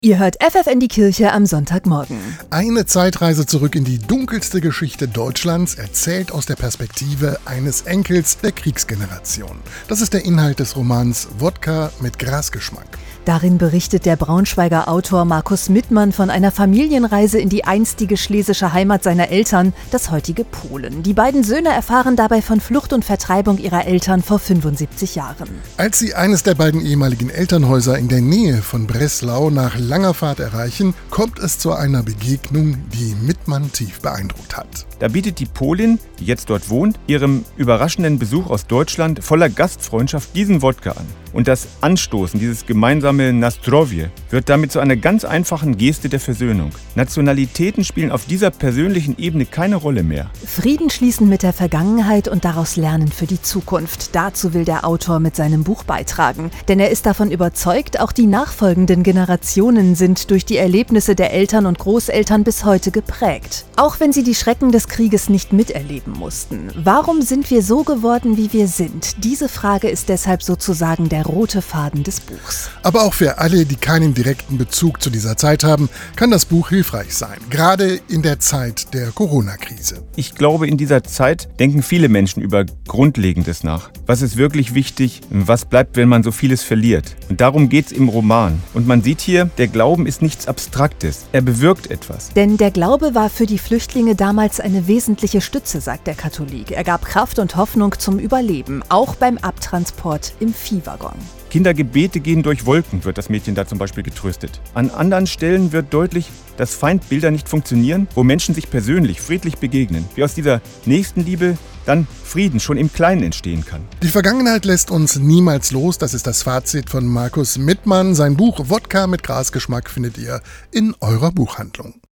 Ihr hört FFN die Kirche am Sonntagmorgen. Eine Zeitreise zurück in die dunkelste Geschichte Deutschlands, erzählt aus der Perspektive eines Enkels der Kriegsgeneration. Das ist der Inhalt des Romans Wodka mit Grasgeschmack. Darin berichtet der Braunschweiger Autor Markus Mittmann von einer Familienreise in die einstige schlesische Heimat seiner Eltern, das heutige Polen. Die beiden Söhne erfahren dabei von Flucht und Vertreibung ihrer Eltern vor 75 Jahren. Als sie eines der beiden ehemaligen Elternhäuser in der Nähe von Breslau nach langer Fahrt erreichen, kommt es zu einer Begegnung, die Mittmann tief beeindruckt hat. Da bietet die Polin, die jetzt dort wohnt, ihrem überraschenden Besuch aus Deutschland voller Gastfreundschaft diesen Wodka an. Und das Anstoßen, dieses gemeinsame Nastrovje, wird damit zu einer ganz einfachen Geste der Versöhnung. Nationalitäten spielen auf dieser persönlichen Ebene keine Rolle mehr. Frieden schließen mit der Vergangenheit und daraus lernen für die Zukunft. Dazu will der Autor mit seinem Buch beitragen. Denn er ist davon überzeugt, auch die nachfolgenden Generationen sind durch die Erlebnisse der Eltern und Großeltern bis heute geprägt. Auch wenn sie die Schrecken des Krieges nicht miterleben mussten. Warum sind wir so geworden, wie wir sind? Diese Frage ist deshalb sozusagen der rote Faden des Buchs. Aber auch für alle, die keinen direkten Bezug zu dieser Zeit haben, kann das Buch hilfreich sein. Gerade in der Zeit der Corona-Krise. Ich glaube, in dieser Zeit denken viele Menschen über Grundlegendes nach. Was ist wirklich wichtig? Was bleibt, wenn man so vieles verliert? Und darum geht's im Roman. Und man sieht hier, der Glauben ist nichts Abstraktes. Er bewirkt etwas. Denn der Glaube war für die Flüchtlinge damals eine wesentliche Stütze, sagt der Katholik. Er gab Kraft und Hoffnung zum Überleben, auch beim Abtransport im Viehwaggon. Kindergebete gehen durch Wolken, wird das Mädchen da zum Beispiel getröstet. An anderen Stellen wird deutlich, dass Feindbilder nicht funktionieren, wo Menschen sich persönlich, friedlich begegnen. Wie aus dieser Nächstenliebe dann Frieden schon im Kleinen entstehen kann. Die Vergangenheit lässt uns niemals los, das ist das Fazit von Markus Mittmann. Sein Buch Wodka mit Grasgeschmack findet ihr in eurer Buchhandlung.